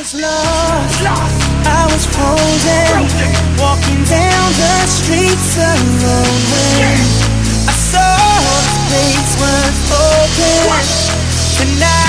was lost, I was frozen, walking down the streets alone when I saw the place was open. Tonight